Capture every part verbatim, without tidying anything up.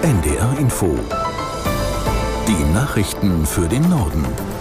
N D R Info. Die Nachrichten für den Norden.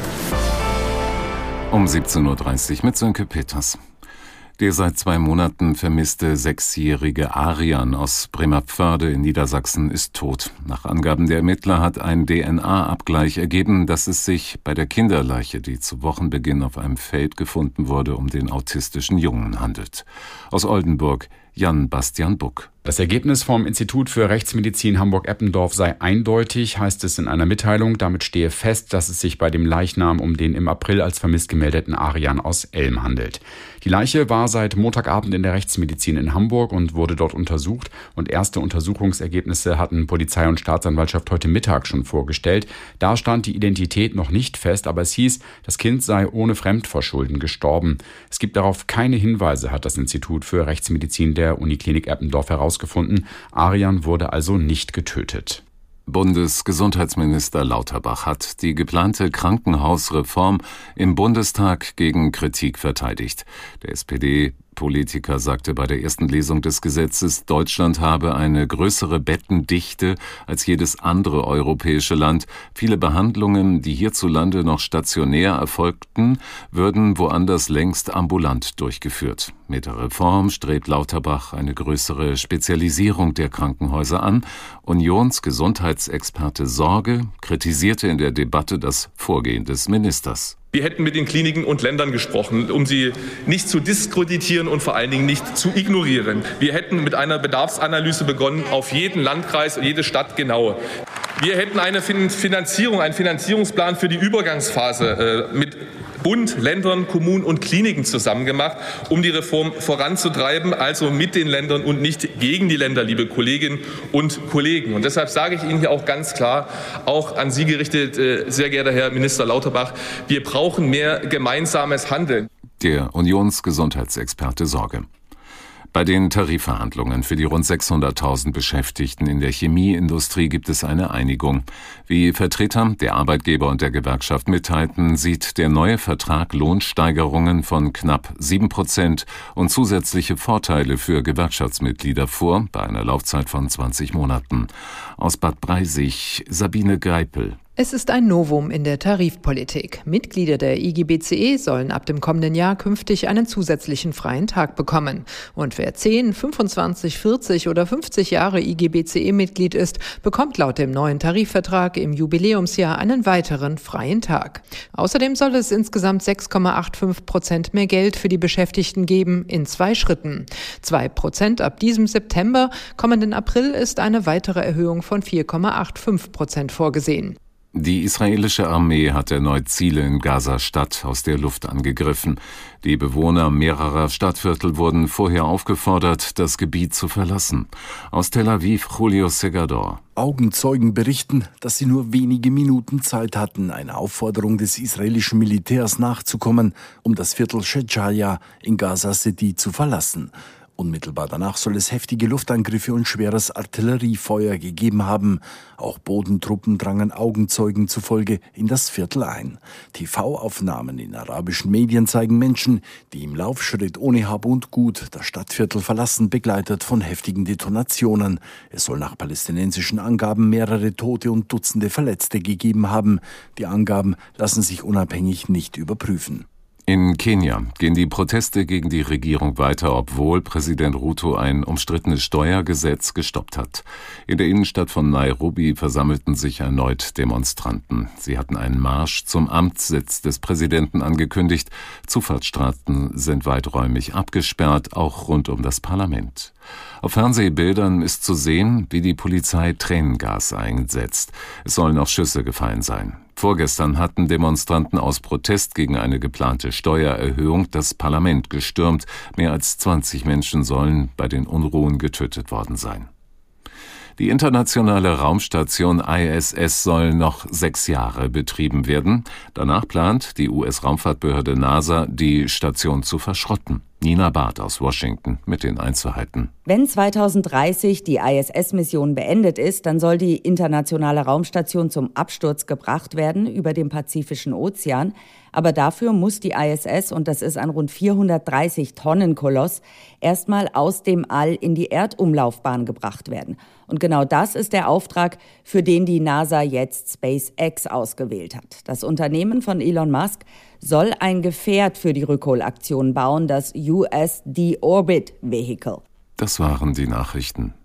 Um siebzehn Uhr dreißig mit Sönke Peters. Der seit zwei Monaten vermisste sechsjährige Arian aus Bremerpförde in Niedersachsen ist tot. Nach Angaben der Ermittler hat ein D N A-Abgleich ergeben, dass es sich bei der Kinderleiche, die zu Wochenbeginn auf einem Feld gefunden wurde, um den autistischen Jungen handelt. Aus Oldenburg Jan-Bastian Buck. Das Ergebnis vom Institut für Rechtsmedizin Hamburg-Eppendorf sei eindeutig, heißt es in einer Mitteilung. Damit stehe fest, dass es sich bei dem Leichnam um den im April als vermisst gemeldeten Arian aus Elm handelt. Die Leiche war seit Montagabend in der Rechtsmedizin in Hamburg und wurde dort untersucht. Und erste Untersuchungsergebnisse hatten Polizei und Staatsanwaltschaft heute Mittag schon vorgestellt. Da stand die Identität noch nicht fest, aber es hieß, das Kind sei ohne Fremdverschulden gestorben. Es gibt darauf keine Hinweise, hat das Institut für Rechtsmedizin der Uniklinik Eppendorf herausgefunden. Gefunden. Arian wurde also nicht getötet. Bundesgesundheitsminister Lauterbach hat die geplante Krankenhausreform im Bundestag gegen Kritik verteidigt. Der S P D-Politiker sagte bei der ersten Lesung des Gesetzes, Deutschland habe eine größere Bettendichte als jedes andere europäische Land. Viele Behandlungen, die hierzulande noch stationär erfolgten, würden woanders längst ambulant durchgeführt. Mit der Reform strebt Lauterbach eine größere Spezialisierung der Krankenhäuser an. Unionsgesundheitsexperte Sorge kritisierte in der Debatte das Vorgehen des Ministers. Wir hätten mit den Kliniken und Ländern gesprochen, um sie nicht zu diskreditieren und vor allen Dingen nicht zu ignorieren. Wir hätten mit einer Bedarfsanalyse begonnen, auf jeden Landkreis und jede Stadt genau. Wir hätten eine Finanzierung, einen Finanzierungsplan für die Übergangsphase äh, mit Bund, Ländern, Kommunen und Kliniken zusammen gemacht, um die Reform voranzutreiben, also mit den Ländern und nicht gegen die Länder, liebe Kolleginnen und Kollegen. Und deshalb sage ich Ihnen hier auch ganz klar, auch an Sie gerichtet, sehr geehrter Herr Minister Lauterbach, wir brauchen mehr gemeinsames Handeln. Der Unionsgesundheitsexperte Sorge. Bei den Tarifverhandlungen für die rund sechshunderttausend Beschäftigten in der Chemieindustrie gibt es eine Einigung. Wie Vertreter der Arbeitgeber und der Gewerkschaft mitteilten, sieht der neue Vertrag Lohnsteigerungen von knapp sieben Prozent und zusätzliche Vorteile für Gewerkschaftsmitglieder vor, bei einer Laufzeit von zwanzig Monaten. Aus Bad Breisig, Sabine Greipel. Es ist ein Novum in der Tarifpolitik. Mitglieder der I G B C E sollen ab dem kommenden Jahr künftig einen zusätzlichen freien Tag bekommen. Und wer zehn, fünfundzwanzig, vierzig oder fünfzig Jahre I G B C E-Mitglied ist, bekommt laut dem neuen Tarifvertrag im Jubiläumsjahr einen weiteren freien Tag. Außerdem soll es insgesamt sechs Komma fünfundachtzig Prozent mehr Geld für die Beschäftigten geben, in zwei Schritten. zwei Prozent ab diesem September, kommenden April ist eine weitere Erhöhung von vier Komma fünfundachtzig Prozent vorgesehen. Die israelische Armee hat erneut Ziele in Gaza-Stadt aus der Luft angegriffen. Die Bewohner mehrerer Stadtviertel wurden vorher aufgefordert, das Gebiet zu verlassen. Aus Tel Aviv, Julio Segador. Augenzeugen berichten, dass sie nur wenige Minuten Zeit hatten, einer Aufforderung des israelischen Militärs nachzukommen, um das Viertel Shejaya in Gaza City zu verlassen. Unmittelbar danach soll es heftige Luftangriffe und schweres Artilleriefeuer gegeben haben. Auch Bodentruppen drangen Augenzeugen zufolge in das Viertel ein. T V-Aufnahmen in arabischen Medien zeigen Menschen, die im Laufschritt ohne Hab und Gut das Stadtviertel verlassen, begleitet von heftigen Detonationen. Es soll nach palästinensischen Angaben mehrere Tote und Dutzende Verletzte gegeben haben. Die Angaben lassen sich unabhängig nicht überprüfen. In Kenia gehen die Proteste gegen die Regierung weiter, obwohl Präsident Ruto ein umstrittenes Steuergesetz gestoppt hat. In der Innenstadt von Nairobi versammelten sich erneut Demonstranten. Sie hatten einen Marsch zum Amtssitz des Präsidenten angekündigt. Zufahrtsstraßen sind weiträumig abgesperrt, auch rund um das Parlament. Auf Fernsehbildern ist zu sehen, wie die Polizei Tränengas einsetzt. Es sollen auch Schüsse gefallen sein. Vorgestern hatten Demonstranten aus Protest gegen eine geplante Steuererhöhung das Parlament gestürmt. Mehr als zwanzig Menschen sollen bei den Unruhen getötet worden sein. Die internationale Raumstation I S S soll noch sechs Jahre betrieben werden. Danach plant die U S-Raumfahrtbehörde NASA, die Station zu verschrotten. Nina Barth aus Washington mit den Einzelheiten. Wenn zweitausenddreißig die I S S-Mission beendet ist, dann soll die internationale Raumstation zum Absturz gebracht werden über dem Pazifischen Ozean. Aber dafür muss die I S S, und das ist ein rund vierhundertdreißig Tonnen Koloss, erstmal aus dem All in die Erdumlaufbahn gebracht werden. Und genau das ist der Auftrag, für den die NASA jetzt SpaceX ausgewählt hat. Das Unternehmen von Elon Musk soll ein Gefährt für die Rückholaktion bauen, das U S D-Orbit Vehicle. Das waren die Nachrichten.